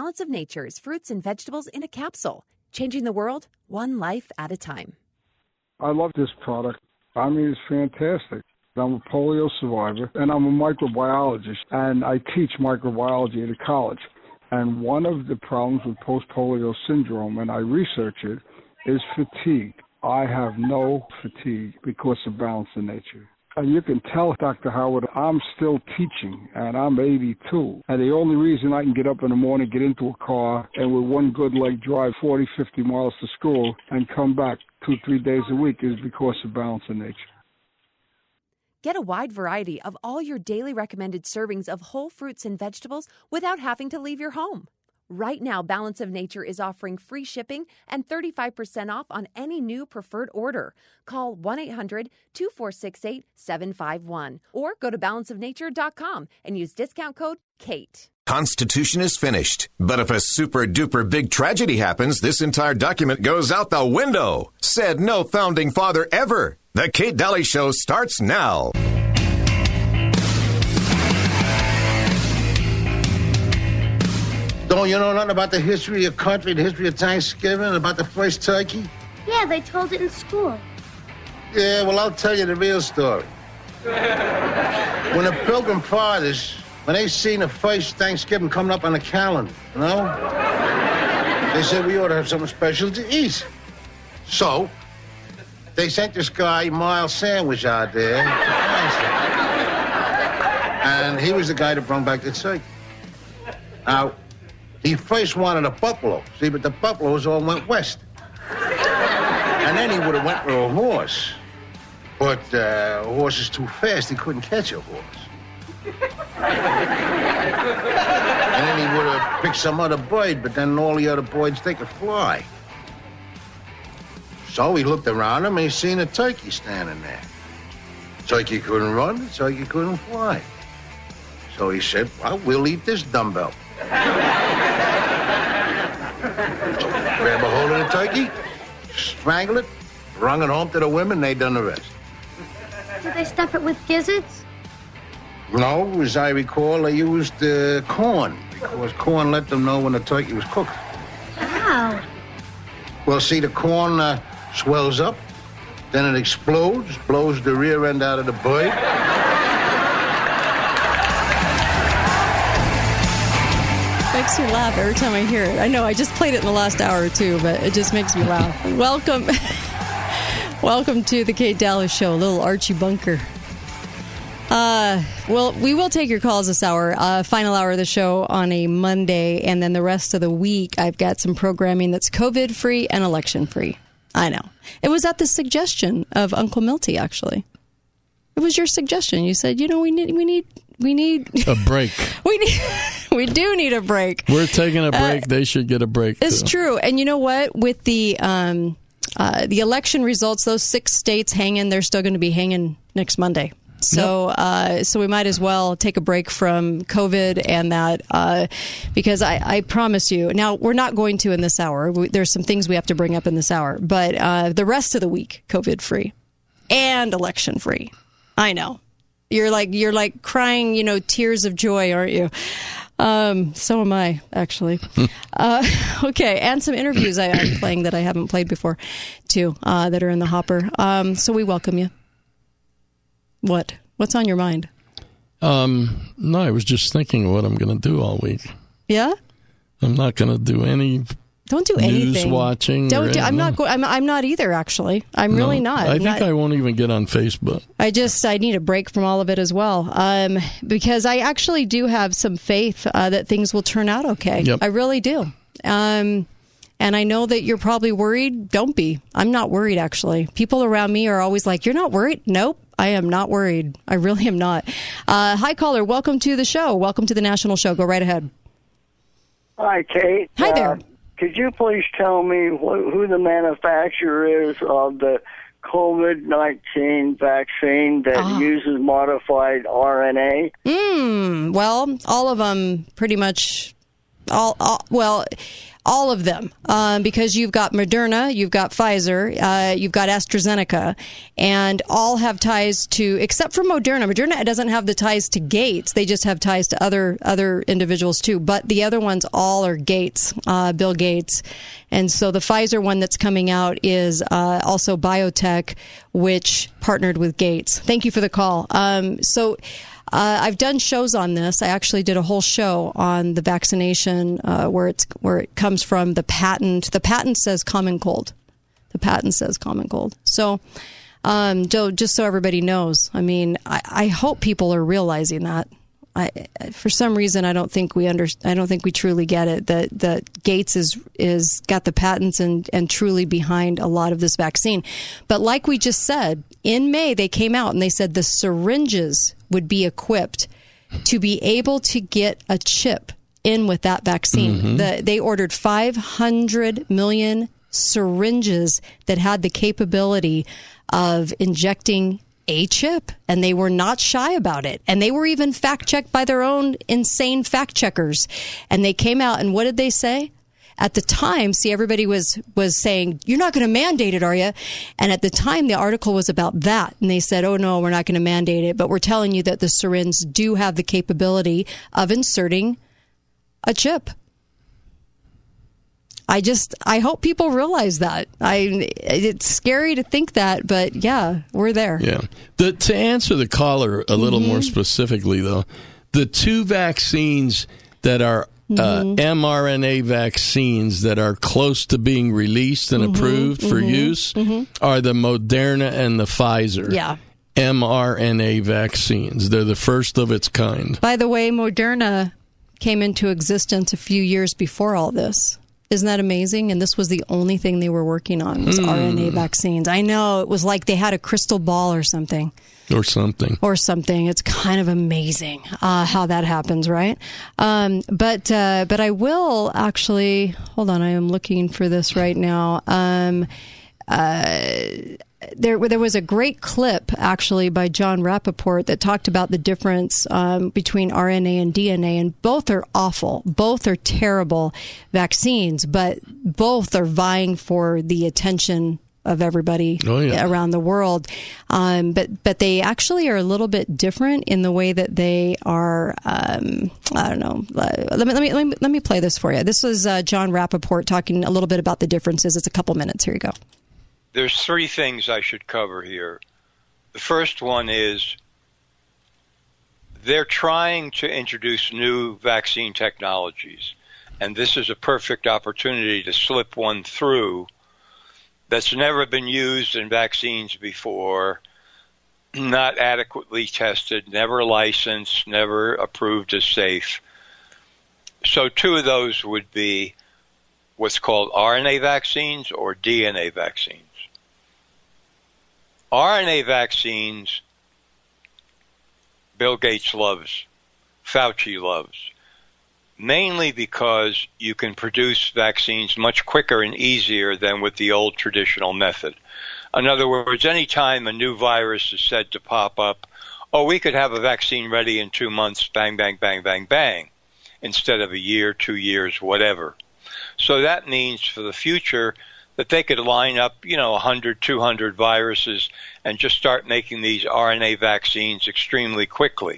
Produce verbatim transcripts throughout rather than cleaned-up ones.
Balance of Nature's fruits and vegetables in a capsule, changing the world one life at a time. I love this product. I mean, it's fantastic. I'm a polio survivor, and I'm a microbiologist, and I teach microbiology at a college. And one of the problems with post-polio syndrome, and I research it, is fatigue. I have no fatigue because of Balance of Nature. And you can tell, Doctor Howard, I'm still teaching, and I'm eighty-two. And the only reason I can get up in the morning, get into a car, and with one good leg drive forty, fifty miles to school and come back two, three days a week is because of Balance of Nature. Get a wide variety of all your daily recommended servings of whole fruits and vegetables without having to leave your home. Right now, Balance of Nature is offering free shipping and thirty-five percent off on any new preferred order. Call one eight hundred two four six eight seven five one or go to balance of nature dot com and use discount code KATE. Constitution is finished, but if a super-duper big tragedy happens, this entire document goes out the window. Said no founding father ever. The Kate Daly Show starts now. Don't you know nothing about the history of your country, the history of Thanksgiving, about the first turkey? Yeah, they told it in school. Yeah, well, I'll tell you the real story. When the Pilgrim Fathers, when they seen the first Thanksgiving coming up on the calendar, you know, they said we ought to have something special to eat. So, they sent this guy, Miles Sandwich, out there. And he was the guy that brought back the turkey. Now, he first wanted a buffalo, see, but the buffaloes all went west. And then he would have went for a horse. But uh, a horse is too fast, he couldn't catch a horse. And then he would have picked some other bird, but then all the other birds, they could fly. So he looked around him and he seen a turkey standing there. Turkey couldn't run, turkey couldn't fly. So he said, well, we'll eat this dumbbell. Grab a hold of the turkey, strangle it, brung it home to the women, they done the rest. Did they stuff it with gizzards? No, as I recall, they used uh, corn, because corn let them know when the turkey was cooked. How? Well, see, the corn uh, swells up, then it explodes, blows the rear end out of the bird. Makes me laugh every time I hear it. I know I just played it in the last hour or two, but it just makes me laugh. Welcome. Welcome to the Kate Daly Show, a little Archie Bunker. Uh, well, we will take your calls this hour, uh, final hour of the show on a Monday, and then the rest of the week I've got some programming that's COVID-free and election-free. I know. It was at the suggestion of Uncle Milty, actually. It was your suggestion. You said, you know, we need, we need, we need a break. we need, we do need a break. We're taking a break. Uh, they should get a break. It's too. true. And you know what? With the, um, uh, the election results, those six states hanging, they're still going to be hanging next Monday. So, yep. uh, so we might as well take a break from COVID and that, uh, because I, I promise you, now we're not going to in this hour. We, there's some things we have to bring up in this hour, but uh, the rest of the week, COVID free and election free. I know you're like you're like crying, you know, tears of joy, aren't you? Um, so am I, actually. uh, okay, and some interviews I, I'm playing that I haven't played before, too, uh, that are in the hopper. Um, so we welcome you. What? What's on your mind? Um, no, I was just thinking what I'm going to do all week. Yeah? I'm not going to do any Don't do news anything. watching. Don't or do, I'm no. not. Go, I'm. I'm not either. Actually, I'm no, really not. I think not, I won't even get on Facebook. I just. I need a break from all of it as well, um, because I actually do have some faith uh, that things will turn out okay. Yep. I really do. Um, and I know that you're probably worried. Don't be. I'm not worried. Actually, people around me are always like, "You're not worried." Nope. I am not worried. I really am not. Uh, hi, caller. Welcome to the show. Welcome to the national show. Go right ahead. Hi, Kate. Hi there. Uh, could you please tell me wh- who the manufacturer is of the COVID nineteen vaccine that uh, uses modified R N A? Mm, well, all of them pretty much. All, all well. All of them, um, because you've got Moderna, you've got Pfizer, uh, you've got AstraZeneca, and all have ties to, except for Moderna. Moderna doesn't have the ties to Gates. They just have ties to other other individuals too. But the other ones all are Gates, uh, Bill Gates. And so the Pfizer one that's coming out is uh, also biotech, which partnered with Gates. Thank you for the call. Um, so... Uh, I've done shows on this. I actually did a whole show on the vaccination, uh, where it's where it comes from. The patent. The patent says common cold. The patent says common cold. So, um, just so everybody knows, I mean, I, I hope people are realizing that. I, for some reason, I don't think we under, I don't think we truly get it. That that Gates is is got the patents and and truly behind a lot of this vaccine. But like we just said, in May they came out and they said the syringes would be equipped to be able to get a chip in with that vaccine. Mm-hmm. The, they ordered five hundred million syringes that had the capability of injecting a chip, and they were not shy about it. And they were even fact-checked by their own insane fact-checkers. And they came out, and what did they say? At the time, see, everybody was, was saying, you're not going to mandate it, are you? And at the time, the article was about that. And they said, oh, no, we're not going to mandate it. But we're telling you that the syringes do have the capability of inserting a chip. I just, I hope people realize that. I, it's scary to think that, but yeah, we're there. Yeah. The, to answer the caller a little mm-hmm. more specifically, though, the two vaccines that are mm-hmm. uh, mRNA vaccines that are close to being released and mm-hmm. approved for mm-hmm. use mm-hmm. are the Moderna and the Pfizer. Yeah. mRNA vaccines. They're the first of its kind. By the way, Moderna came into existence a few years before all this. Isn't that amazing? And this was the only thing they were working on was mm. R N A vaccines. I know, it was like they had a crystal ball or something. Or something. Or something. It's kind of amazing uh, how that happens, right? Um, but uh, but I will actually, hold on, I am looking for this right now. Um, uh, there there was a great clip, actually, by John Rappaport that talked about the difference um, between R N A and D N A, and both are awful. Both are terrible vaccines, but both are vying for the attention of everybody oh, yeah. around the world. Um, but but they actually are a little bit different in the way that they are, um, I don't know. Let me, let me, let me, let me play this for you. This was uh, John Rappaport talking a little bit about the differences. It's a couple minutes. Here you go. There's three things I should cover here. The first one is they're trying to introduce new vaccine technologies, and this is a perfect opportunity to slip one through that's never been used in vaccines before, not adequately tested, never licensed, never approved as safe. So two of those would be what's called R N A vaccines or D N A vaccines. R N A vaccines, Bill Gates loves, Fauci loves, mainly because you can produce vaccines much quicker and easier than with the old traditional method. In other words, any time a new virus is said to pop up, oh, we could have a vaccine ready in two months, bang, bang, bang, bang, bang, instead of a year, two years, whatever. So that means for the future that they could line up, you know, one hundred, two hundred viruses and just start making these R N A vaccines extremely quickly.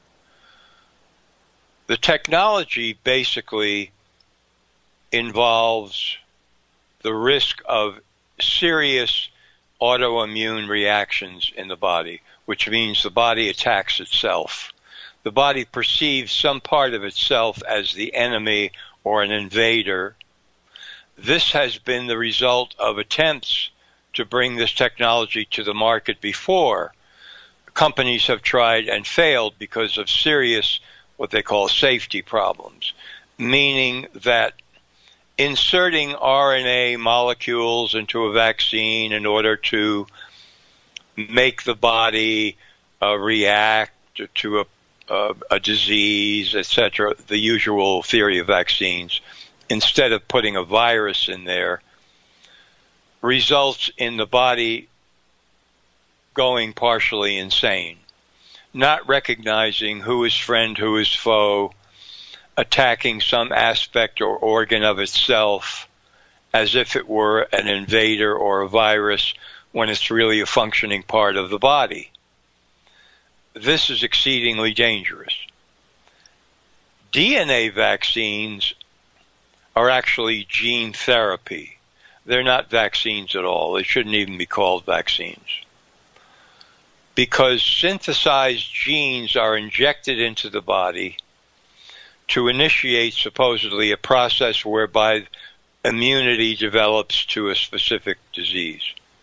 The technology basically involves the risk of serious autoimmune reactions in the body, which means the body attacks itself. The body perceives some part of itself as the enemy or an invader. This has been the result of attempts to bring this technology to the market before. Companies have tried and failed because of serious, what they call safety problems, meaning that inserting R N A molecules into a vaccine in order to make the body uh, react to a, uh, a disease, et cetera, the usual theory of vaccines, instead of putting a virus in there, results in the body going partially insane, not recognizing who is friend, who is foe, attacking some aspect or organ of itself as if it were an invader or a virus when it's really a functioning part of the body. This is exceedingly dangerous. D N A vaccines are actually gene therapy. They're not vaccines at all. They shouldn't even be called vaccines. Because synthesized genes are injected into the body to initiate supposedly a process whereby immunity develops to a specific disease.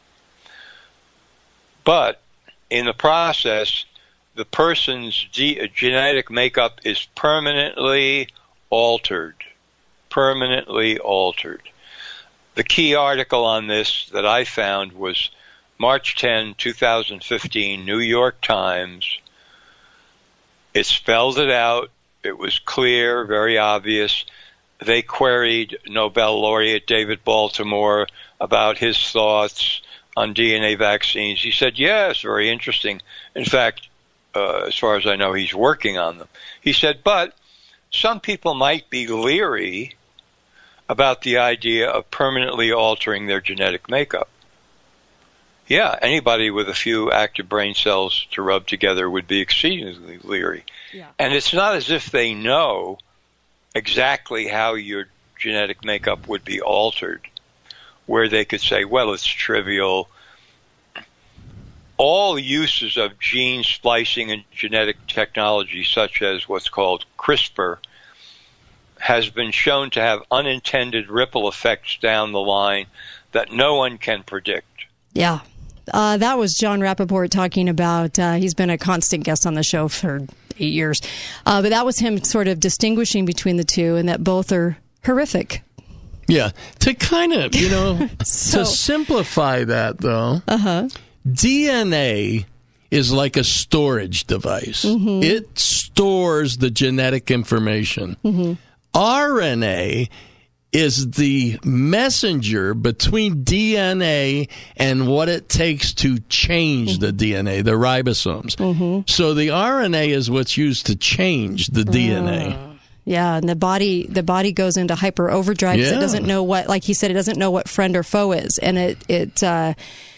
But in the process, the person's de- genetic makeup is permanently altered. Permanently altered. The key article on this that I found was March tenth, twenty fifteen, New York Times. It spelled it out. It was clear, very obvious. They queried Nobel laureate David Baltimore about his thoughts on D N A vaccines. He said, yes, very interesting. In fact, uh, as far as I know, he's working on them. He said, but some people might be leery about the idea of permanently altering their genetic makeup. Yeah, anybody with a few active brain cells to rub together would be exceedingly leery. Yeah. And it's not as if they know exactly how your genetic makeup would be altered, where they could say, well, it's trivial. All uses of gene splicing and genetic technology, such as what's called CRISPR, has been shown to have unintended ripple effects down the line that no one can predict. Yeah. Uh, that was John Rappaport talking about, uh, he's been a constant guest on the show for eight years. Uh, but that was him sort of distinguishing between the two and that both are horrific. Yeah. To kind of, you know, so, to simplify that, though, uh-huh. D N A is like a storage device. Mm-hmm. It stores the genetic information. Mm-hmm. R N A is the messenger between D N A and what it takes to change mm-hmm. the D N A, the ribosomes. Mm-hmm. So the R N A is what's used to change the D N A. Uh, yeah, and the body the body goes into hyper overdrive because yeah. it doesn't know what, like he said, it doesn't know what friend or foe is, and it it uh,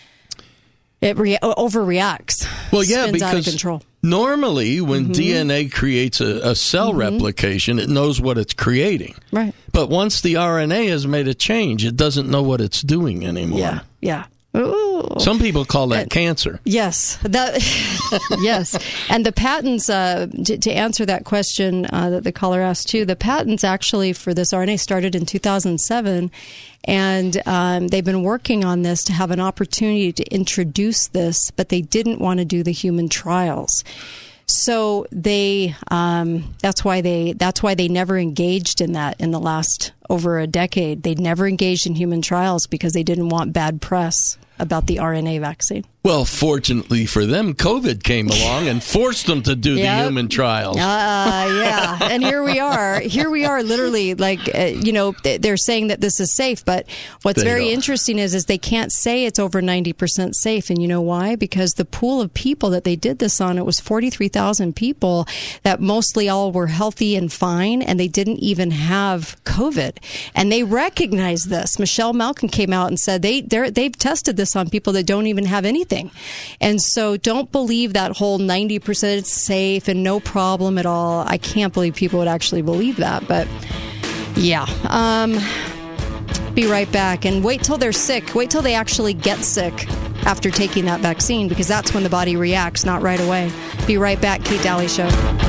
it re- overreacts. Well, yeah, spins because out of control. Normally, when mm-hmm. D N A creates a, a cell mm-hmm. replication, it knows what it's creating. Right. But once the R N A has made a change, it doesn't know what it's doing anymore. Yeah, yeah. Ooh. Some people call that and, cancer. Yes, that. Yes, and the patents. Uh, to, to answer that question uh, that the caller asked too, the patents actually for this R N A started in two thousand seven, and um, they've been working on this to have an opportunity to introduce this, but they didn't want to do the human trials. So they. Um, that's why they. That's why they never engaged in that in the last over a decade. They'd never engaged in human trials because they didn't want bad press about the R N A vaccine. Well, fortunately for them, COVID came along and forced them to do yep. the human trials. Uh, yeah, and here we are. Here we are, literally, like, uh, you know, they're saying that this is safe, but what's they very don't. interesting is, is they can't say it's over ninety percent safe, and you know why? Because the pool of people that they did this on, it was forty-three thousand people that mostly all were healthy and fine, and they didn't even have COVID. And they recognized this. Michelle Malkin came out and said they they've tested this on people that don't even have anything. And so don't believe that whole ninety percent it's safe and no problem at all. I can't believe people would actually believe that. But yeah, um, be right back. And wait till they're sick. Wait till they actually get sick after taking that vaccine, because that's when the body reacts, not right away. Be right back. Kate Daly Show.